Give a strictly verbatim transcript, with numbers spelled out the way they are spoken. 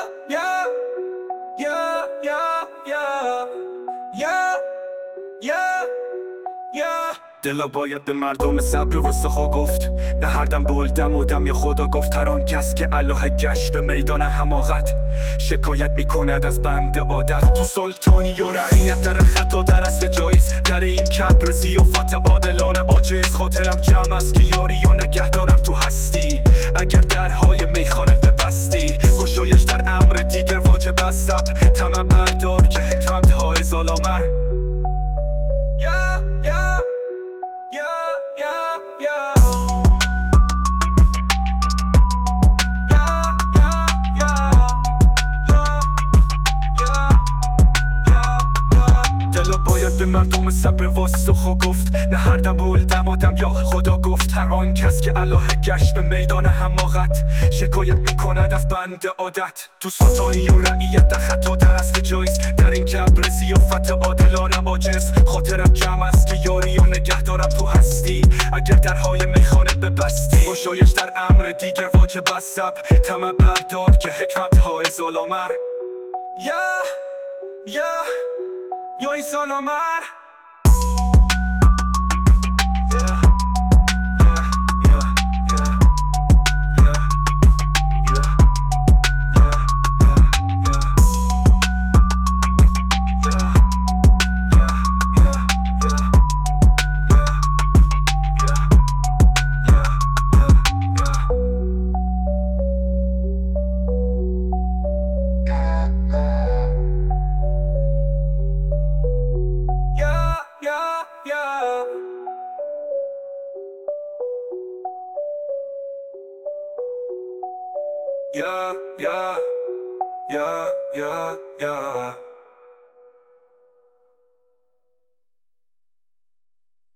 yeah, yeah, yeah, yeah, yeah, yeah, yeah. دلا باید به مردم صبر و سخا گفت، نه هر دم بلدم و دم خدا گفت. هر آن کس که الله گشت به میدان حماقت، شکایت میکند از بند عادت. تو سلطانی و رعیت در خطا در اصل جایز، در این کبر ضیافت عادلانه عاجز. خاطرم جمع است که یاری و نگه دارم تو هستی. اگر درهای میخانه ببستی، گشایش در امر دیگر واجب است صبر. طمع بردار که حکمت های ظالامه. yeah, yeah. Yeah, yeah, yeah. Yeah, yeah, yeah. Yeah, yeah, yeah, yeah. دلا باید به مردم صبر و سخا گفت، نه هر دم بلدم آدم یا خدا گفت. هر آن کس که الله گشت به میدان حماقت، شکایت میکند از بند عادت. تو سلطانی و رعیت در خطا در اصل جایز، در این کبر ضیافت عادلانه عاجز. خاطرم جمع است که یاری و نگه دارم تو هستی. اگر درهای میخانه ببستی، گشایش در امر دیگر واجب است صبر. طمع بردار که حکمت های ظالامه. یا یا یا این ظالامه. Yeah, yeah, yeah, yeah, yeah.